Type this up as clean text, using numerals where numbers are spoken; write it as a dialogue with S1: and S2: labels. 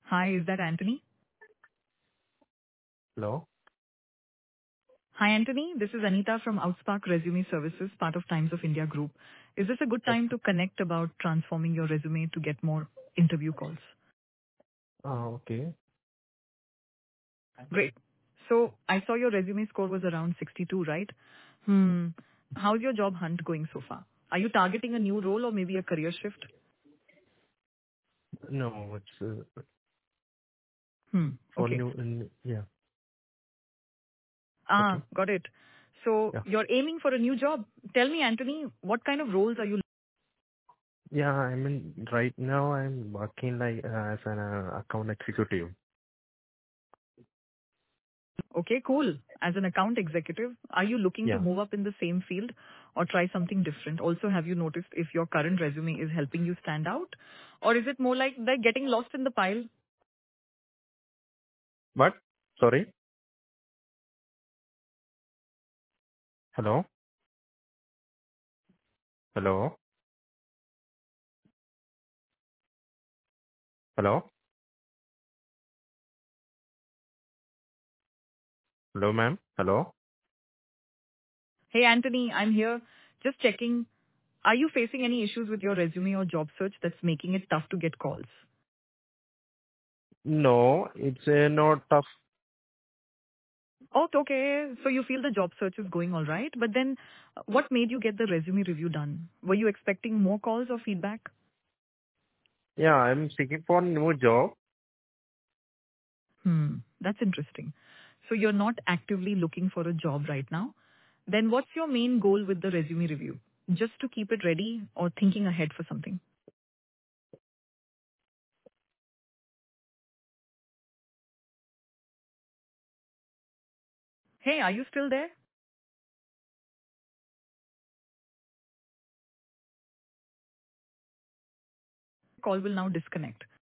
S1: Hi, is that Anthony?
S2: Hello?
S1: Hi, Anthony. This is Anita from Outspark Resume Services, part of Times of India Group. Is this a good time to connect about transforming your resume to get more interview calls?
S2: Okay.
S1: Great. So I saw your resume score was around 62, right? How's your job hunt going so far? Are you targeting a new role or maybe a career shift?
S2: No, it's for
S1: Okay.
S2: new, yeah. Okay.
S1: Got it. So
S2: Yeah.
S1: you're aiming for a new job. Tell me, Anthony, what kind of roles are you?
S2: Yeah, right now I'm working like as an account executive.
S1: Okay, cool. As an account executive, are you looking to
S2: Yeah.
S1: move up in the same field or try something different? Also, have you noticed if your current resume is helping you stand out? Or is it more like they're getting lost in the pile?
S2: What? Sorry? Hello? Hello? Hello? Hello, ma'am? Hello?
S1: Hey, Anthony, I'm here. Just checking. Are you facing any issues with your resume or job search that's making it tough to get calls?
S2: No, it's not tough.
S1: Oh, okay. So you feel the job search is going all right. But then what made you get the resume review done? Were you expecting more calls or feedback?
S2: Yeah, I'm seeking for new job.
S1: That's interesting. So you're not actively looking for a job right now. Then what's your main goal with the resume review? Just to keep it ready or thinking ahead for something? Hey, are you still there? Call will now disconnect.